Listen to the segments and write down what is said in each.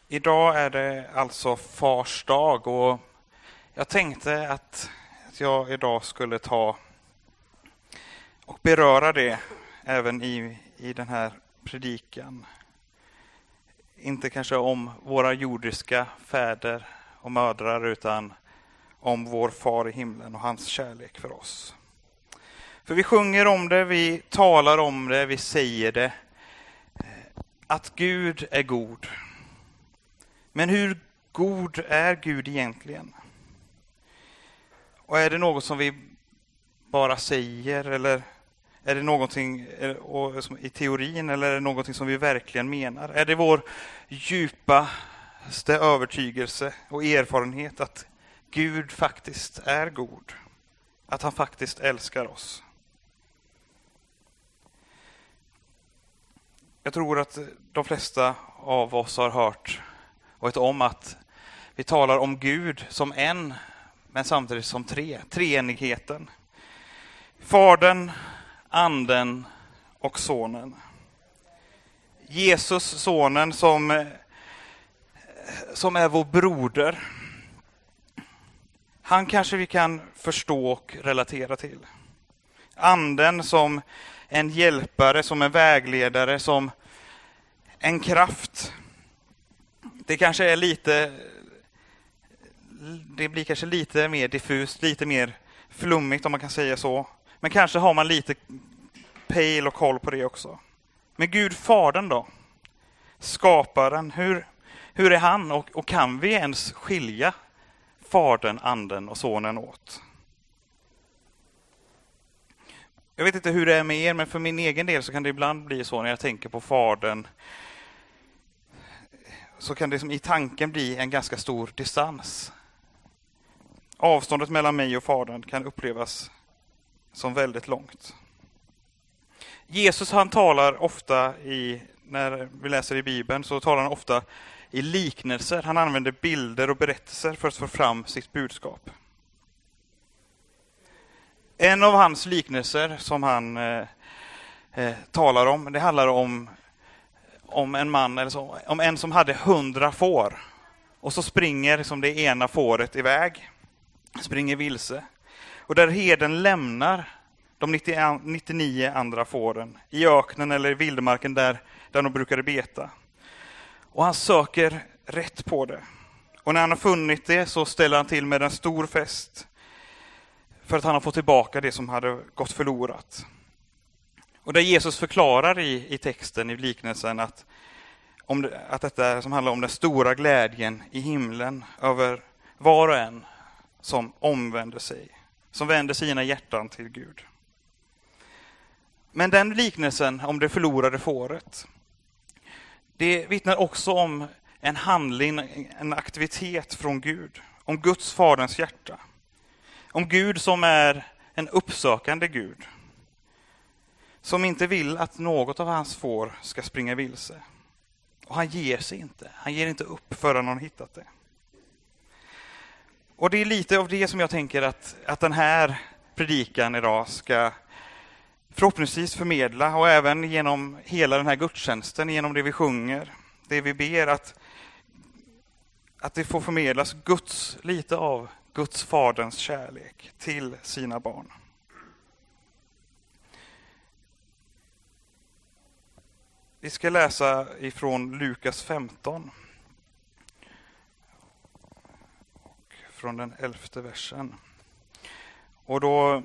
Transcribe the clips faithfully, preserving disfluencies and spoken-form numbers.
Idag är det alltså Fars dag och jag tänkte att jag idag skulle ta och beröra det även i, i den här predikan. Inte kanske om våra jordiska fäder och mödrar utan om vår far i himlen och hans kärlek för oss. För vi sjunger om det, vi talar om det, vi säger det. Att Gud är god. Men hur god är Gud egentligen? Och är det något som vi bara säger eller är det någonting i teorin eller är det någonting som vi verkligen menar? Är det vår djupaste övertygelse och erfarenhet att Gud faktiskt är god? Att han faktiskt älskar oss? Jag tror att de flesta av oss har hört och vet om att vi talar om Gud som en, men samtidigt som tre. Treenigheten. Fadern, anden och sonen. Jesus, sonen, som, som är vår broder. Han kanske vi kan förstå och relatera till. Anden som en hjälpare, som en vägledare, som en kraft. Det kanske är lite, det blir kanske lite mer diffust, lite mer flummigt om man kan säga så. Men kanske har man lite pejl och koll på det också. Men Gud, Fadern då? Skaparen, hur, hur är han? Och, och kan vi ens skilja Fadern, anden och sonen åt? Jag vet inte hur det är med er, men för min egen del så kan det ibland bli så när jag tänker på Fadern. Så kan det som i tanken bli en ganska stor distans. Avståndet mellan mig och Fadern kan upplevas som väldigt långt. Jesus, han talar ofta i, när vi läser i Bibeln, så talar han ofta i liknelser. Han använder bilder och berättelser för att få fram sitt budskap. En av hans liknelser som han eh, eh, talar om, det handlar om om en man eller så, om en som hade hundra får och så springer som det ena fåret iväg, springer vilse. Och där herden lämnar de nittionio andra fåren i öknen eller i vildmarken där, där de brukade beta. Och han söker rätt på det. Och när han har funnit det så ställer han till med en stor fest för att han har fått tillbaka det som hade gått förlorat. Och där Jesus förklarar i, i texten, i liknelsen, att, om det, att detta som handlar om den stora glädjen i himlen över var och en som omvänder sig, som vänder sina hjärtan till Gud. Men den liknelsen om det förlorade fåret, det vittnar också om en handling, en aktivitet från Gud, om Guds faderns hjärta. Om Gud som är en uppsökande Gud, som inte vill att något av hans får ska springa vilse. Och han ger sig inte. Han ger inte upp förrän han hittat det. Och det är lite av det som jag tänker att, att den här predikan idag ska förhoppningsvis förmedla. Och även genom hela den här gudstjänsten, genom det vi sjunger, det vi ber, att, att det får förmedlas Guds, lite av Guds faderns kärlek till sina barn. Vi ska läsa ifrån Lukas femton. Och från den elfte versen. Och då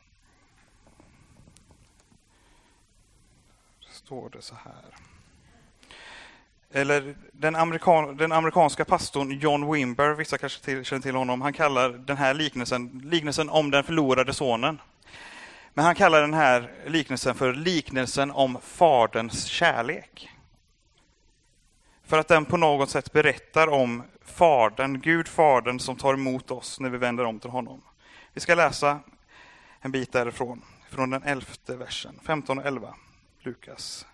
står det så här. Eller den, amerikan, den amerikanska pastorn John Wimber, vissa kanske till, känner till honom, han kallar den här liknelsen, liknelsen om den förlorade sonen. Men han kallar den här liknelsen för liknelsen om faderns kärlek. För att den på något sätt berättar om fadern, Gud fadern som tar emot oss när vi vänder om till honom. Vi ska läsa en bit därifrån, från den elfte versen, femton och elva, Lukas.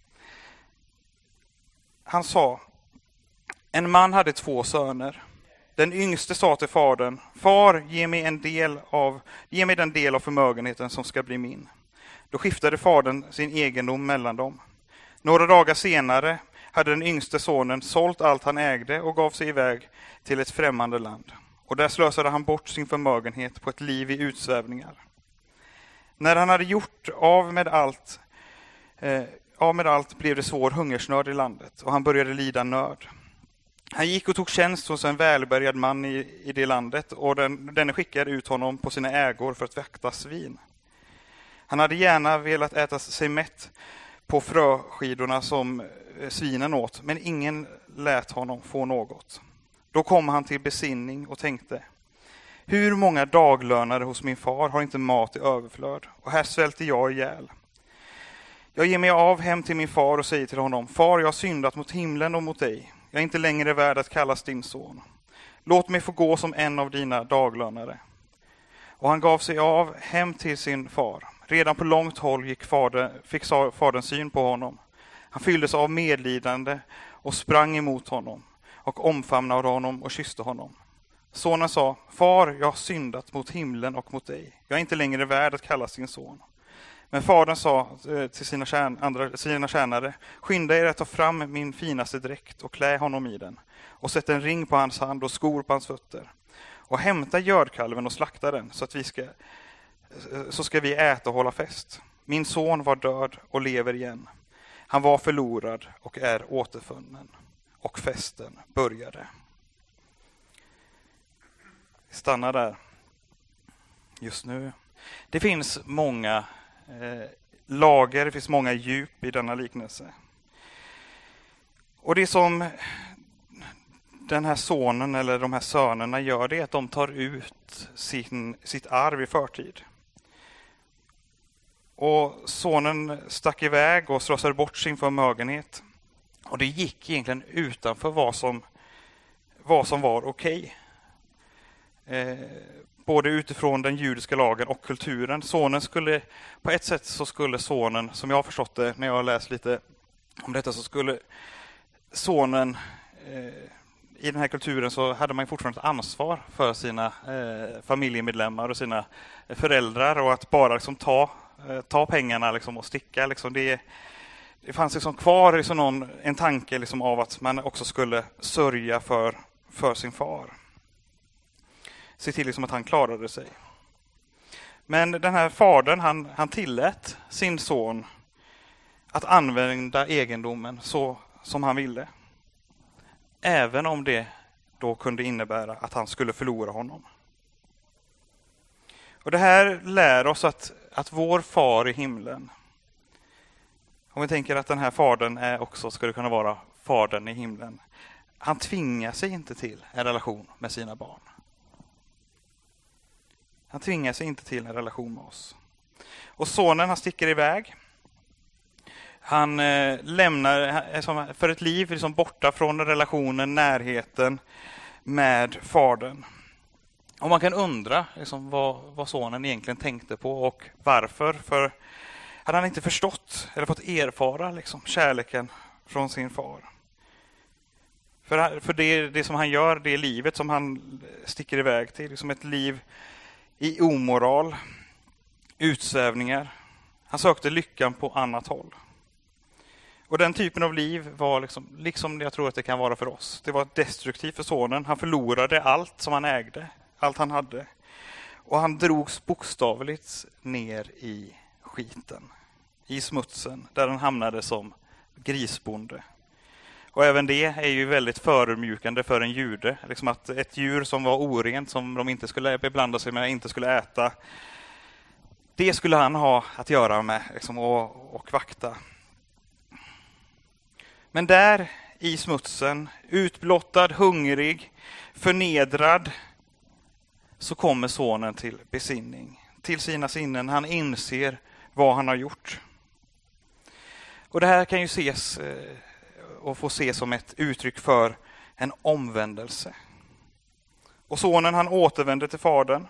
Han sa, en man hade två söner. Den yngste sa till fadern, far, ge mig, en del av, ge mig den del av förmögenheten som ska bli min. Då skiftade fadern sin egendom mellan dem. Några dagar senare hade den yngste sonen sålt allt han ägde och gav sig iväg till ett främmande land. Och där slösade han bort sin förmögenhet på ett liv i utsvävningar. När han hade gjort av med allt, eh, av med allt blev det svår hungersnöd i landet och han började lida nöd. Han gick och tog tjänst hos en välbärgad man i, i det landet och den, denne skickade ut honom på sina ägor för att vakta svin. Han hade gärna velat äta sig mätt på fröskidorna som svinen åt, men ingen lät honom få något. Då kom han till besinning och tänkte: hur många daglönare hos min far har inte mat i överflöd, och här svälter jag ihjäl. Jag ger mig av hem till min far och säger till honom: far, jag har syndat mot himlen och mot dig. Jag är inte längre värd att kallas din son. Låt mig få gå som en av dina daglönare. Och han gav sig av hem till sin far. Redan på långt håll gick fader, fick fadern syn på honom. Han fylldes av medlidande och sprang emot honom och omfamnade honom och kysste honom. Sonen sa: far, jag har syndat mot himlen och mot dig. Jag är inte längre värd att kallas din son. Men fadern sa till sina, tjän, andra, sina tjänare: skynda er att ta fram min finaste dräkt och klä honom i den, och sätt en ring på hans hand och skor på hans fötter. Och hämta gördkalven och slakta den, så att vi ska, så ska vi äta och hålla fest. Min son var död och lever igen. Han var förlorad och är återfunnen. Och festen började. Vi stannar där just nu. Det finns många eh, lager, det finns många djup i denna liknelse. Och det som den här sonen eller de här sönerna gör, det är att de tar ut sin, sitt arv i förtid. Och sonen stack iväg och slösade bort sin förmögenhet. Och det gick egentligen utanför vad som, vad som var okej. Eh, både utifrån den judiska lagen och kulturen. Sonen skulle, på ett sätt så skulle sonen, som jag har förstått det när jag har läst lite om detta, så skulle sonen, eh, i den här kulturen så hade man fortfarande ett ansvar för sina eh, familjemedlemmar och sina föräldrar, och att bara liksom ta, eh, ta pengarna liksom och sticka. Liksom det, det fanns liksom kvar liksom någon, en tanke liksom av att man också skulle sörja för, för sin far. Se till liksom att han klarade sig. Men den här fadern, han, han tillät sin son att använda egendomen så som han ville. Även om det då kunde innebära att han skulle förlora honom. Och det här lär oss att, att vår far i himlen, om vi tänker att den här fadern är också skulle kunna vara fadern i himlen, han tvingar sig inte till en relation med sina barn. Han tvingar sig inte till en relation med oss. Och sonen, han sticker iväg. Han eh, lämnar för ett liv liksom borta från relationen, närheten med fadern. Och man kan undra liksom, vad, vad sonen egentligen tänkte på och varför. För hade han inte förstått eller fått erfara liksom, kärleken från sin far. För, för det, det som han gör, det livet som han sticker iväg till, liksom ett liv i omoral, utsvävningar. Han sökte lyckan på annat håll. Och den typen av liv var liksom, liksom jag tror att det kan vara för oss. Det var destruktivt för sonen. Han förlorade allt som han ägde, allt han hade. Och han drogs bokstavligt ner i skiten, i smutsen, där han hamnade som grisbonde. Och även det är ju väldigt förödmjukande för en jude. Liksom att ett djur som var orent, som de inte skulle beblanda sig med, inte skulle äta, det skulle han ha att göra med liksom, och, och vakta. Men där i smutsen, utblottad, hungrig, förnedrad, så kommer sonen till besinning, till sina sinnen. Han inser vad han har gjort. Och det här kan ju ses och få ses som ett uttryck för en omvändelse. Och sonen, han återvänder till fadern,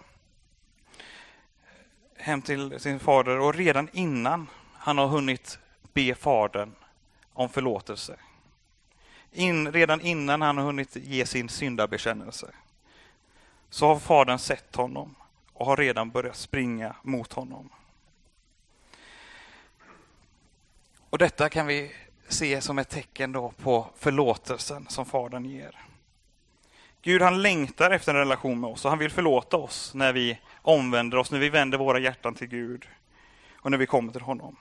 hem till sin fader, och redan innan han har hunnit be fadern om förlåtelse, In, redan innan han har hunnit ge sin syndabekännelse, så har fadern sett honom och har redan börjat springa mot honom. Och detta kan vi se som ett tecken då på förlåtelsen som Fadern ger. Gud, han längtar efter en relation med oss och han vill förlåta oss när vi omvänder oss, när vi vänder våra hjärtan till Gud och när vi kommer till honom.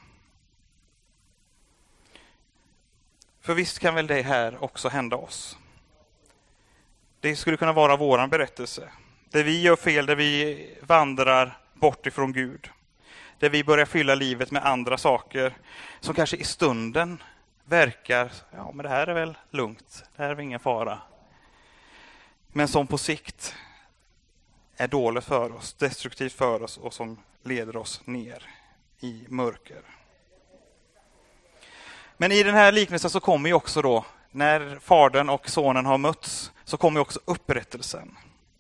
För visst kan väl det här också hända oss. Det skulle kunna vara våran berättelse. Där vi gör fel, där vi vandrar bort ifrån Gud. Där vi börjar fylla livet med andra saker som kanske i stunden verkar, ja men det här är väl lugnt, det här är väl ingen fara. Men som på sikt är dåligt för oss, destruktivt för oss och som leder oss ner i mörker. Men i den här liknelsen så kommer ju också då, när fadern och sonen har mötts, så kommer ju också upprättelsen.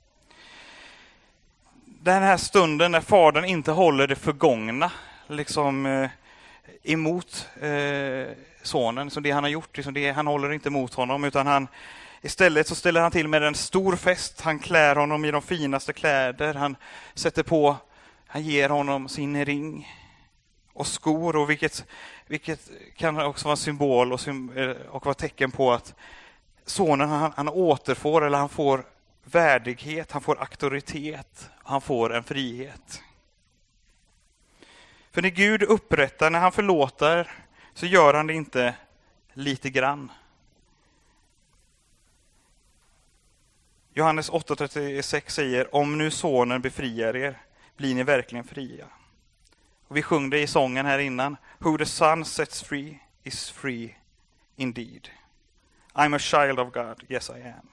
Den här stunden när fadern inte håller det förgångna liksom eh, emot eh, sonen, så det han har gjort, liksom det, han håller inte emot honom, utan han istället så ställer han till med en stor fest. Han klär honom i de finaste kläder, han sätter på, han ger honom sin ring och skor, och vilket, vilket kan också vara en symbol och, och vara tecken på att sonen han, han återfår, eller han får värdighet, han får auktoritet, han får en frihet. För när Gud upprättar, när han förlåter, så gör han det inte lite grann. Johannes åtta trettiosex säger: om nu sonen befriar er, blir ni verkligen fria. Och vi sjöng det i sången här innan. Who the son sets free is free indeed. I'm a child of God, yes I am.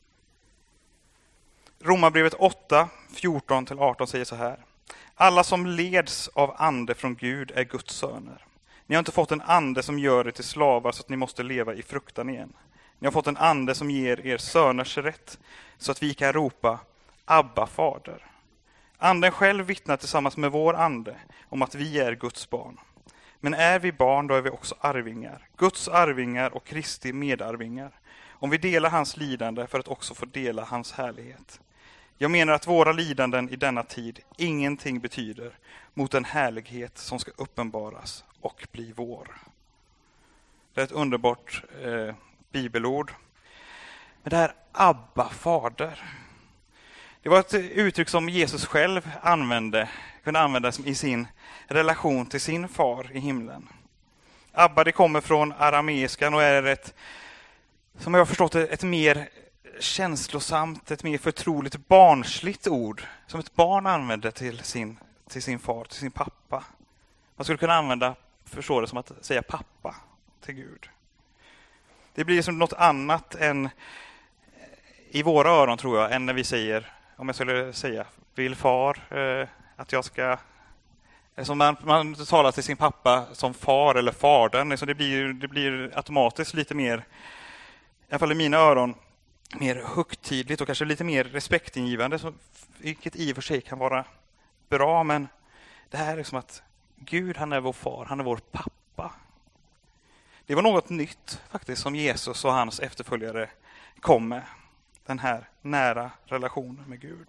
Romarbrevet åtta fjorton till arton säger så här: alla som leds av ande från Gud är Guds söner. Ni har inte fått en ande som gör er till slavar så att ni måste leva i fruktan igen. Ni har fått en ande som ger er söners rätt så att vi kan ropa Abba, fader. Anden själv vittnar tillsammans med vår ande om att vi är Guds barn. Men är vi barn, då är vi också arvingar. Guds arvingar och Kristi medarvingar. Om vi delar hans lidande för att också få dela hans härlighet. Jag menar att våra lidanden i denna tid ingenting betyder mot den härlighet som ska uppenbaras och bli vår. Det är ett underbart eh, bibelord. Men det här Abba, fader. Det var ett uttryck som Jesus själv använde, kunde använda i sin relation till sin far i himlen. Abba, det kommer från arameiskan och är ett, som jag har förstått det, ett mer känslosamt, ett mer förtroligt barnsligt ord som ett barn använder till sin, till sin far, till sin pappa. Man skulle kunna använda, förstå det som att säga pappa till Gud. Det blir som något annat än i våra öron, tror jag, än när vi säger, om jag skulle säga, vill far eh, att jag ska... Som man, man talar till sin pappa som far eller fadern, så det blir, det blir automatiskt lite mer, i alla fall i mina öron, mer högtidligt och kanske lite mer respektingivande, så, vilket i och för sig kan vara bra, men det här är som att Gud, han är vår far, han är vår pappa. Det var något nytt faktiskt som Jesus och hans efterföljare kom med, den här nära relationen med Gud.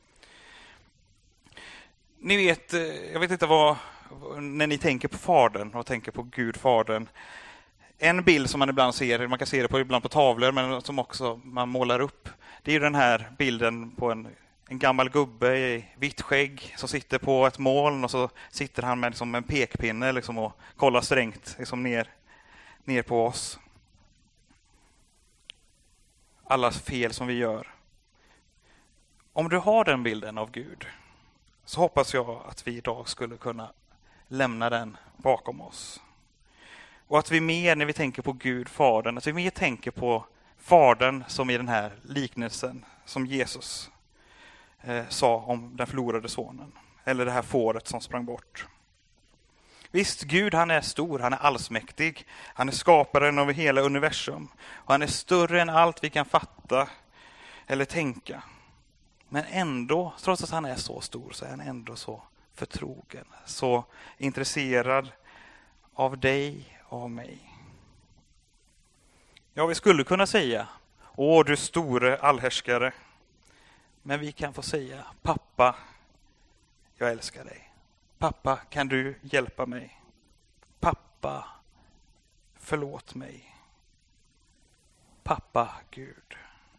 Ni vet, jag vet inte vad, när ni tänker på fadern och tänker på Gud, fadern, en bild som man ibland ser, man kan se det på, ibland på tavlor, men som också man målar upp, det är ju den här bilden på en, en gammal gubbe i vitt skägg som sitter på ett moln, och så sitter han med liksom en pekpinne liksom, och kollar strängt liksom, ner, ner på oss. Alla fel som vi gör. Om du har den bilden av Gud, så hoppas jag att vi idag skulle kunna lämna den bakom oss. Och att vi mer, när vi tänker på Gud, fadern, att vi mer tänker på fadern som i den här liknelsen som Jesus eh, sa om den förlorade sonen. Eller det här fåret som sprang bort. Visst, Gud, han är stor, han är allsmäktig. Han är skaparen av hela universum. Och han är större än allt vi kan fatta eller tänka. Men ändå, trots att han är så stor, så är han ändå så förtrogen. Så intresserad av dig och av mig. Ja, vi skulle kunna säga: åh, du store allhärskare. Men vi kan få säga: pappa, jag älskar dig. Pappa, kan du hjälpa mig? Pappa, förlåt mig. Pappa Gud.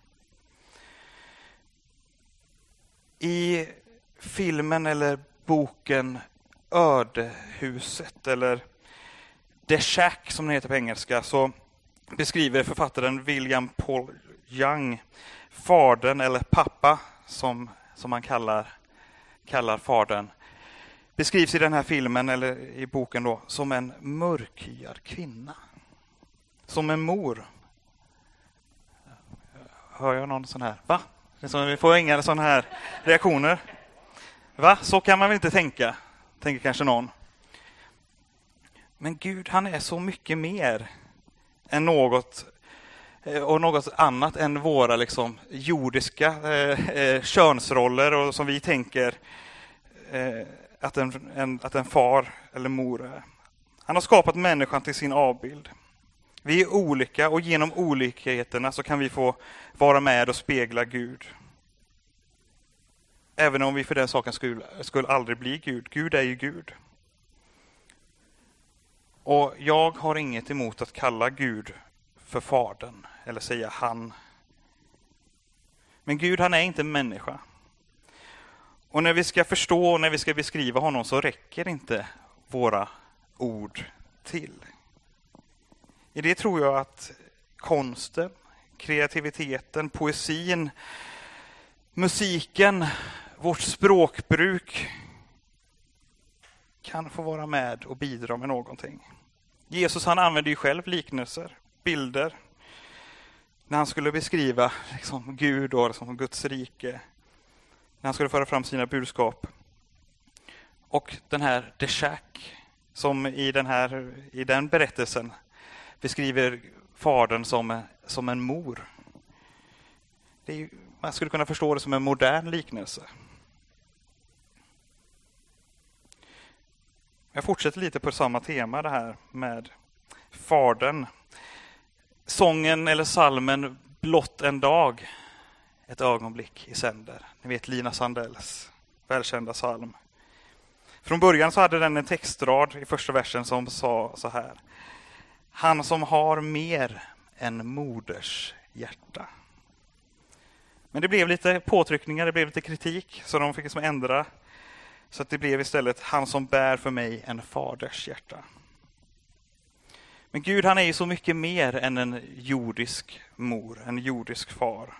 I filmen eller boken Ödehuset eller The Shack som det heter på engelska, så beskriver författaren William Paul Young fadern eller pappa som, som man kallar, kallar fadern. Beskrivs i den här filmen eller i boken då som en mörkhyad kvinna. Som en mor. Hör jag någon sån här? Va? Vi får inga sådana här reaktioner. Va? Så kan man väl inte tänka, tänker kanske någon. Men Gud, han är så mycket mer än något och något annat än våra liksom jordiska eh, eh, könsroller och som vi tänker eh, att, en, en, att en far eller mor är. Han har skapat människan till sin avbild. Vi är olika och genom olikheterna så kan vi få vara med och spegla Gud. Även om vi för den saken skulle, skulle aldrig bli Gud. Gud är ju Gud. Och jag har inget emot att kalla Gud för fadern eller säga han. Men Gud, han är inte en människa. Och när vi ska förstå och när vi ska beskriva honom så räcker inte våra ord till. I det tror jag att konsten, kreativiteten, poesin, musiken, vårt språkbruk kan få vara med och bidra med någonting. Jesus, han använde ju själv liknelser, bilder, när han skulle beskriva liksom Gud och liksom Guds rike, när han skulle föra fram sina budskap. Och den här The Shack, som i den här i den berättelsen beskriver fadern som, som en mor. Det är ju, man skulle kunna förstå det som en modern liknelse. Jag fortsätter lite på samma tema, det här med fadern. Sången eller salmen Blott en dag, ett ögonblick i sänder. Ni vet Lina Sandells välkända salm. Från början så hade den en textrad i första versen som sa så här: han som har mer än moders hjärta. Men det blev lite påtryckningar, det blev lite kritik, så de fick liksom ändra. Så att det blev istället han som bär för mig en faders hjärta. Men Gud, han är ju så mycket mer än en jordisk mor, en jordisk far.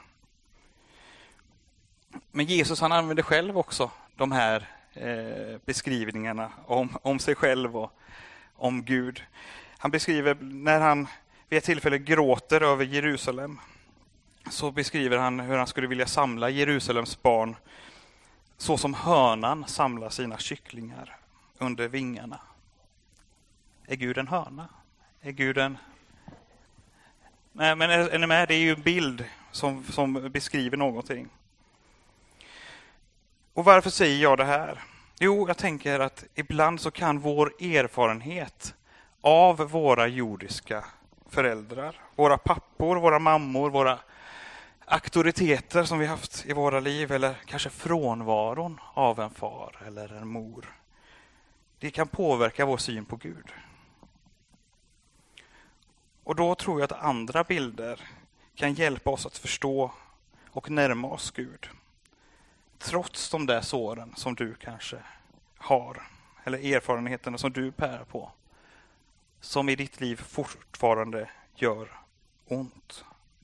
Men Jesus, han använder själv också de här eh, beskrivningarna om, om sig själv och om Gud. Han beskriver när han vid ett tillfälle gråter över Jerusalem, så beskriver han hur han skulle vilja samla Jerusalems barn så som hönan samlar sina kycklingar under vingarna. Är Gud en höna? Är Gud en... Nej, men är, är ni med? Det är ju en bild som, som beskriver någonting. Och varför säger jag det här? Jo, jag tänker att ibland så kan vår erfarenhet av våra jordiska föräldrar, våra pappor, våra mammor, våra auktoriteter som vi haft i våra liv, eller kanske frånvaron av en far eller en mor, det kan påverka vår syn på Gud. Och då tror jag att andra bilder kan hjälpa oss att förstå och närma oss Gud. Trots de där såren som du kanske har, eller erfarenheterna som du bär på, som i ditt liv fortfarande gör ont.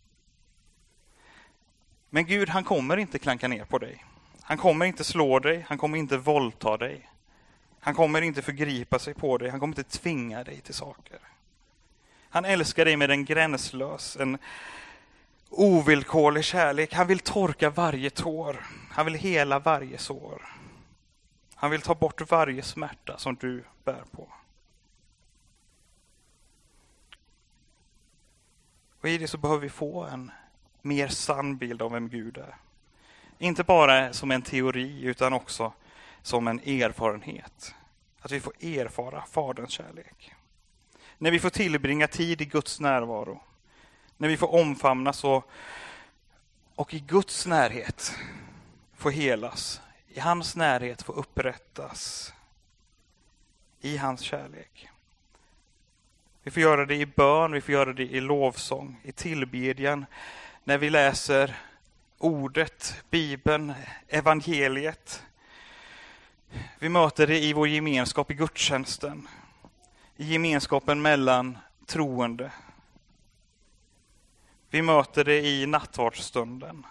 Men Gud, han kommer inte klanka ner på dig. Han kommer inte slå dig, han kommer inte våldta dig. Han kommer inte förgripa sig på dig, han kommer inte tvinga dig till saker. Han älskar dig med en gränslös, en ovillkorlig kärlek. Han vill torka varje tår. Han vill hela varje sår. Han vill ta bort varje smärta som du bär på. Och i det så behöver vi få en mer sann bild av vem Gud är. Inte bara som en teori utan också som en erfarenhet. Att vi får erfara Faderns kärlek. När vi får tillbringa tid i Guds närvaro. När vi får omfamnas och, och i Guds närhet får helas. I hans närhet får upprättas. I hans kärlek. Vi får göra det i bön, vi får göra det i lovsång, i tillbedjan, när vi läser ordet, Bibeln, evangeliet. Vi möter det i vår gemenskap i gudstjänsten, i gemenskapen mellan troende. Vi möter det i nattvardsstunden.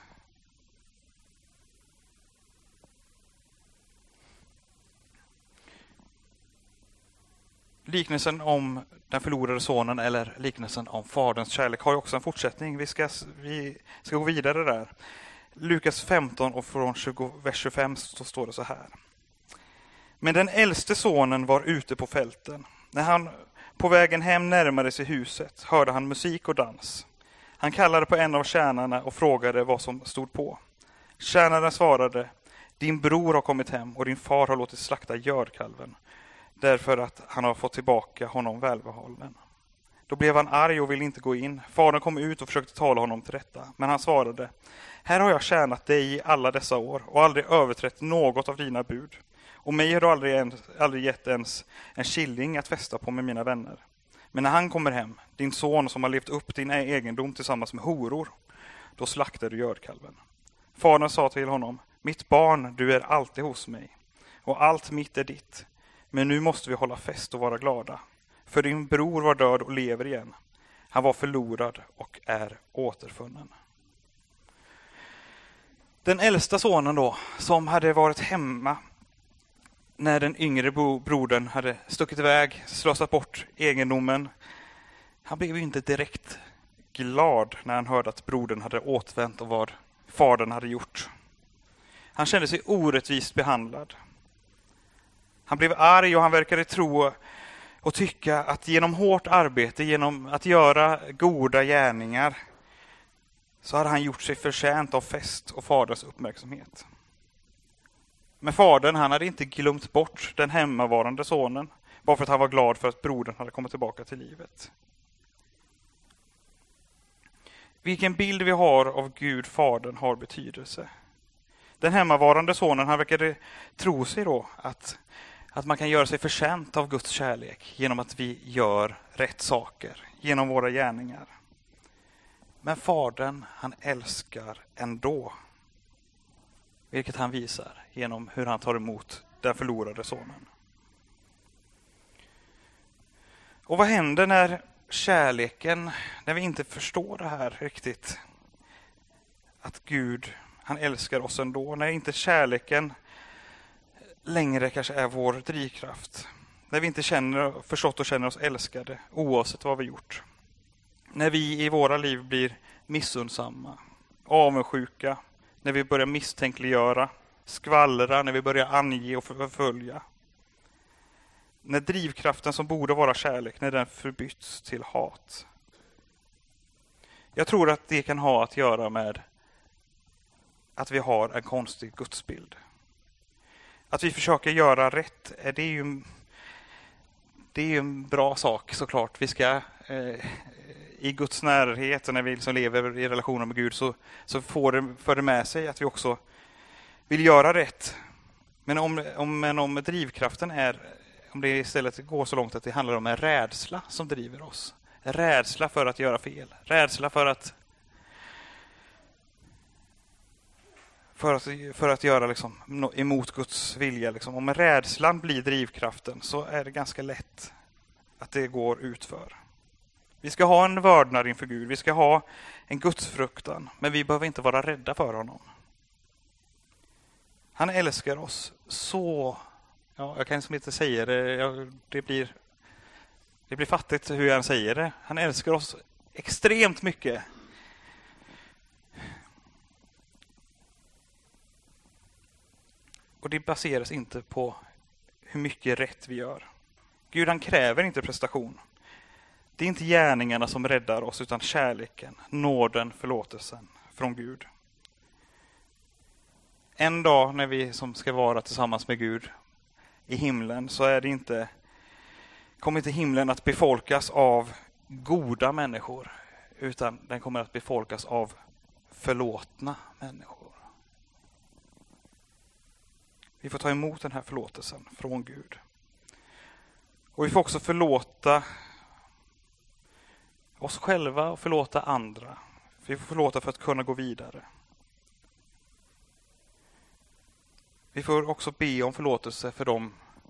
Liknelsen om den förlorade sonen eller liknelsen om faderns kärlek har ju också en fortsättning. Vi ska, vi ska gå vidare där. Lukas femton och från tjugo, vers tjugofem så står det så här. Men den äldste sonen var ute på fälten. När han på vägen hem närmade sig huset hörde han musik och dans. Han kallade på en av tjänarna och frågade vad som stod på. Tjänaren svarade, din bror har kommit hem och din far har låtit slakta gördkalven, därför att han har fått tillbaka honom välbehållen. Då blev han arg och ville inte gå in. Fadern kom ut och försökte tala honom till rätta, men han svarade, här har jag tjänat dig i alla dessa år och aldrig överträtt något av dina bud. Och mig har du aldrig, ens, aldrig gett ens en killing att fästa på med mina vänner. Men när han kommer hem, din son som har levt upp din egendom tillsammans med horor, då slaktar du gördkalven. Fadern sa till honom, mitt barn, du är alltid hos mig, och allt mitt är ditt. Men nu måste vi hålla fest och vara glada. För din bror var död och lever igen. Han var förlorad och är återfunnen. Den äldsta sonen då, som hade varit hemma när den yngre brodern hade stuckit iväg, slösat bort egendomen. Han blev ju inte direkt glad när han hörde att brodern hade återvänt och vad fadern hade gjort. Han kände sig orättvist behandlad. Han blev arg och han verkade tro och tycka att genom hårt arbete, genom att göra goda gärningar, så hade han gjort sig förtjänt av fest och faderns uppmärksamhet. Men fadern, han hade inte glömt bort den hemmavarande sonen, bara för att han var glad för att brodern hade kommit tillbaka till livet. Vilken bild vi har av Gud, fadern, har betydelse. Den hemmavarande sonen, han verkade tro sig då att, att man kan göra sig förtjänt av Guds kärlek genom att vi gör rätt saker, genom våra gärningar. Men fadern, han älskar ändå. Vilket han visar genom hur han tar emot den förlorade sonen. Och vad händer när kärleken, när vi inte förstår det här riktigt? Att Gud, han älskar oss ändå. När inte kärleken längre kanske är vår drivkraft. När vi inte känner, förstått och känner oss älskade, oavsett vad vi gjort. När vi i våra liv blir missundsamma, avundsjuka, när vi börjar misstänkliggöra, skvallra, när vi börjar ange och förfölja. När drivkraften som borde vara kärlek, när den förbytts till hat. Jag tror att det kan ha att göra med att vi har en konstig gudsbild. Att vi försöker göra rätt, det är ju, det är ju en bra sak såklart. Vi ska eh, i Guds närhet och när vi liksom lever i relationen med Gud så, så får det, för det med sig att vi också vill göra rätt. Men om, om, men om drivkraften är, om det istället går så långt att det handlar om en rädsla som driver oss. En rädsla för att göra fel. Rädsla för att för att, för att göra liksom emot Guds vilja. Liksom. Om rädslan blir drivkraften så är det ganska lätt att det går utför. Vi ska ha en vördnad inför Gud. Vi ska ha en gudsfruktan. Men vi behöver inte vara rädda för honom. Han älskar oss så... Ja, jag kan liksom inte säga det. Det blir, det blir fattigt hur jag säger det. Han älskar oss extremt mycket. Och det baseras inte på hur mycket rätt vi gör. Gud, han kräver inte prestation. Det är inte gärningarna som räddar oss utan kärleken, nåden, förlåtelsen från Gud. En dag när vi som ska vara tillsammans med Gud i himlen så är det inte, kommer inte himlen att befolkas av goda människor utan den kommer att befolkas av förlåtna människor. Vi får ta emot den här förlåtelsen från Gud. Och vi får också förlåta oss själva och förlåta andra. Vi får förlåta för att kunna gå vidare. Vi får också be om förlåtelse för dem,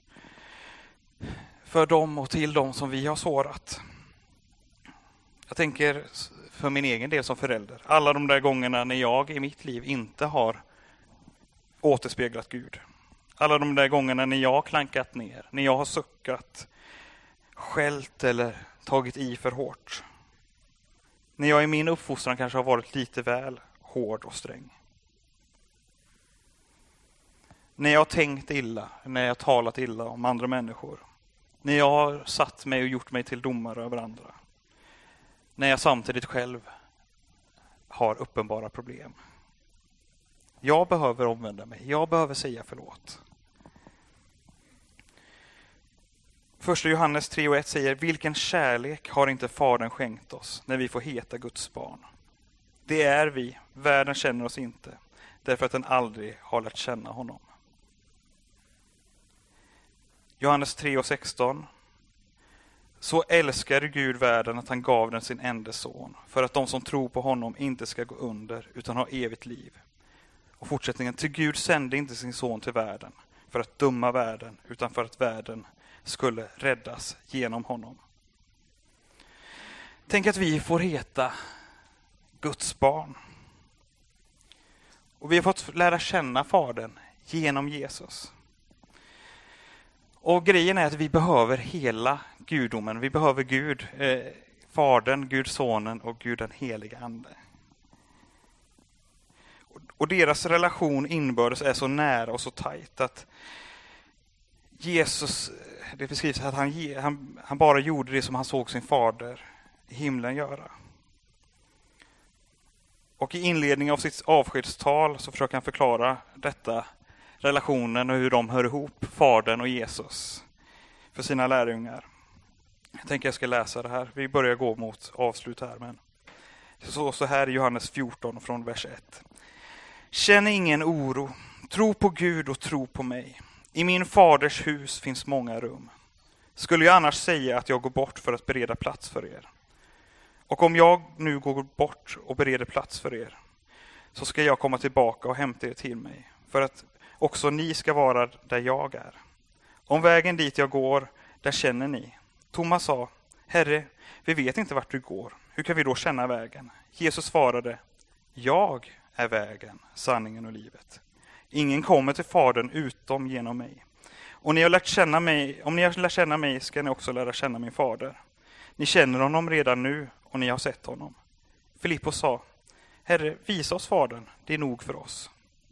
för dem och till dem som vi har sårat. Jag tänker för min egen del som förälder. Alla de där gångerna när jag i mitt liv inte har återspeglat Gud. Alla de där gångerna när jag har klankat ner, när jag har suckat, skällt eller tagit i för hårt. När jag i min uppfostran kanske har varit lite väl hård och sträng. När jag har tänkt illa, när jag har talat illa om andra människor. När jag har satt mig och gjort mig till domare över andra. När jag samtidigt själv har uppenbara problem. Jag behöver omvända mig. Jag behöver säga förlåt. Första Johannes tre och ett säger: vilken kärlek har inte Fadern skänkt oss när vi får heta Guds barn. Det är vi. Världen känner oss inte. Därför att den aldrig har lärt känna honom. Johannes tre och sexton. Så älskade Gud världen att han gav den sin enda son, för att de som tror på honom inte ska gå under utan ha evigt liv. Och fortsättningen: till Gud sände inte sin son till världen för att döma världen, utan för att världen skulle räddas genom honom. Tänk att vi får heta Guds barn. Och vi har fått lära känna Fadern genom Jesus. Och grejen är att vi behöver hela gudomen. Vi behöver Gud, eh, Fadern, Gud sonen och Gud den heliga ande. Och, och deras relation inbördes är så nära och så tajt att Jesus, det beskrivs att han, han, han bara gjorde det som han såg sin fader i himlen göra. Och i inledningen av sitt avskedstal så försöker han förklara detta, relationen och hur de hör ihop, Fadern och Jesus, för sina lärjungar. Jag tänker jag ska läsa det här. Vi börjar gå mot avslut här. Men det står så här i Johannes fjorton från vers ett. Känn ingen oro. Tro på Gud och tro på mig. I min faders hus finns många rum. Skulle jag annars säga att jag går bort för att bereda plats för er? Och om jag nu går bort och bereder plats för er, så ska jag komma tillbaka och hämta er till mig, för att också ni ska vara där jag är. Om vägen dit jag går, där känner ni. Thomas sa: Herre, vi vet inte vart du går. Hur kan vi då känna vägen? Jesus svarade: jag är vägen, sanningen och livet. Ingen kommer till Fadern utom genom mig. Och ni har lärt känna mig, om ni har lärt känna mig ska ni också lära känna min fader. Ni känner honom redan nu och ni har sett honom. Filippos sa: Herre, visa oss Fadern, det är nog för oss.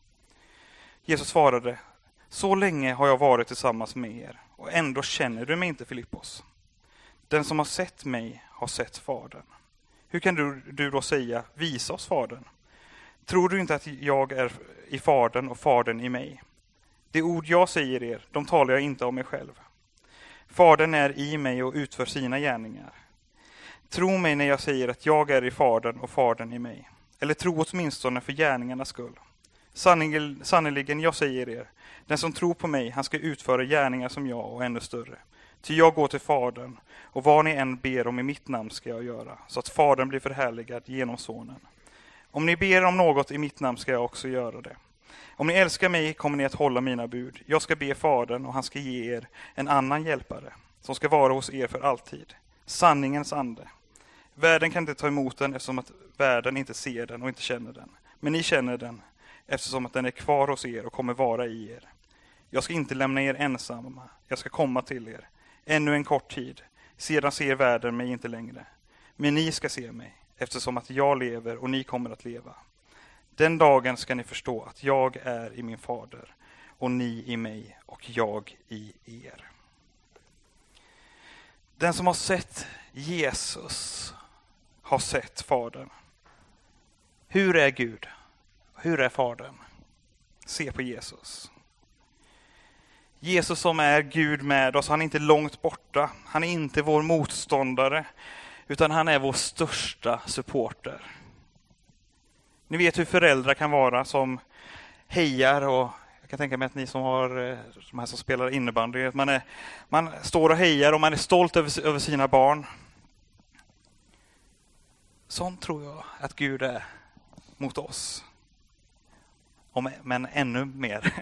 Jesus svarade: så länge har jag varit tillsammans med er, och ändå känner du mig inte, Filippos. Den som har sett mig har sett Fadern. Hur kan du, du då säga: visa oss Fadern? Tror du inte att jag är i Fadern och Fadern i mig? De ord jag säger er, de talar jag inte om mig själv. Fadern är i mig och utför sina gärningar. Tro mig när jag säger att jag är i Fadern och Fadern i mig. Eller tro åtminstone för gärningarnas skull. Sanningen, sannoliken, jag säger er, den som tror på mig, han ska utföra gärningar som jag och ännu större. Ty jag går till Fadern, och vad ni än ber om i mitt namn ska jag göra, så att Fadern blir förhärligad genom sonen. Om ni ber om något i mitt namn ska jag också göra det. Om ni älskar mig kommer ni att hålla mina bud. Jag ska be Fadern, och han ska ge er en annan hjälpare, som ska vara hos er för alltid. Sanningens ande. Världen kan inte ta emot den, eftersom att världen inte ser den och inte känner den. Men ni känner den, eftersom att den är kvar hos er och kommer vara i er. Jag ska inte lämna er ensamma. Jag ska komma till er. Ännu en kort tid. Sedan ser världen mig inte längre. Men ni ska se mig, eftersom att jag lever och ni kommer att leva. Den dagen ska ni förstå att jag är i min fader, och ni i mig och jag i er. Den som har sett Jesus har sett Fadern. Hur är Gud? Hur är Fadern? Se på Jesus. Jesus som är Gud med oss, han är inte långt borta. Han är inte vår motståndare, utan han är vår största supporter. Ni vet hur föräldrar kan vara som hejar, och jag kan tänka mig att ni som har de här som spelar innebandy, man, är, man står och hejar och man är stolt över, över sina barn. Sånt tror jag att Gud är mot oss. Om, men ännu mer.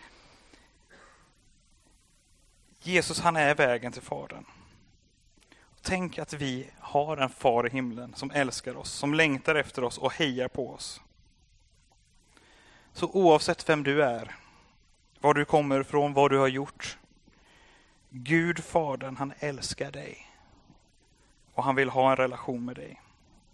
Jesus, han är vägen till Fadern. Tänk att vi har en far i himlen som älskar oss, som längtar efter oss och hejar på oss. Så oavsett vem du är, var du kommer ifrån, vad du har gjort, Gud, Fadern, han älskar dig. Och han vill ha en relation med dig.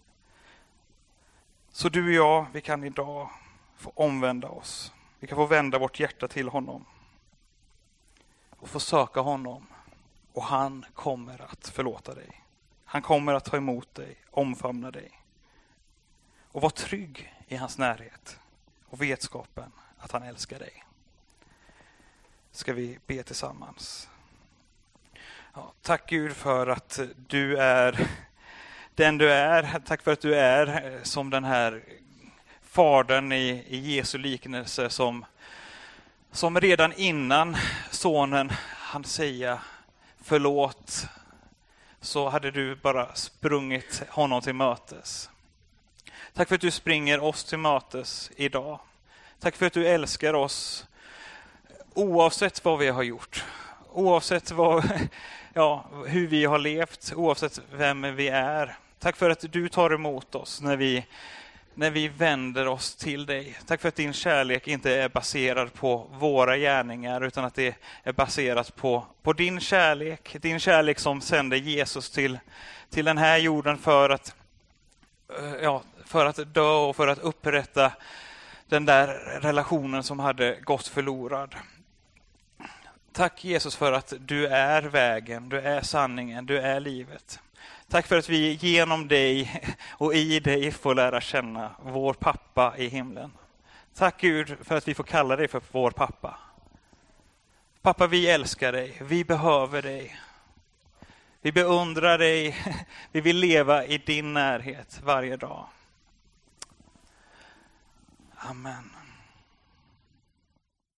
Så du och jag, vi kan idag få omvända oss. Vi kan få vända vårt hjärta till honom. Och få söka honom. Och han kommer att förlåta dig. Han kommer att ta emot dig, omfamna dig. Och var trygg i hans närhet. Och vetskapen att han älskar dig. Ska vi be tillsammans. Ja, tack Gud för att du är den du är. Tack för att du är som den här fadern i, i Jesu liknelse som, som redan innan sonen han säga förlåt, så hade du bara sprungit honom till mötes. Tack för att du springer oss till mötes idag. Tack för att du älskar oss oavsett vad vi har gjort. Oavsett vad, ja, hur vi har levt, oavsett vem vi är. Tack för att du tar emot oss när vi, när vi vänder oss till dig. Tack för att din kärlek inte är baserad på våra gärningar utan att det är baserat på, på din kärlek. Din kärlek som sände Jesus till, till den här jorden för att, ja, för att dö och för att upprätta den där relationen som hade gått förlorad. Tack Jesus för att du är vägen, du är sanningen, du är livet. Tack för att vi genom dig och i dig får lära känna vår pappa i himlen. Tack Gud för att vi får kalla dig för vår pappa. Pappa, vi älskar dig, vi behöver dig. Vi beundrar dig, vi vill leva i din närhet varje dag. Amen.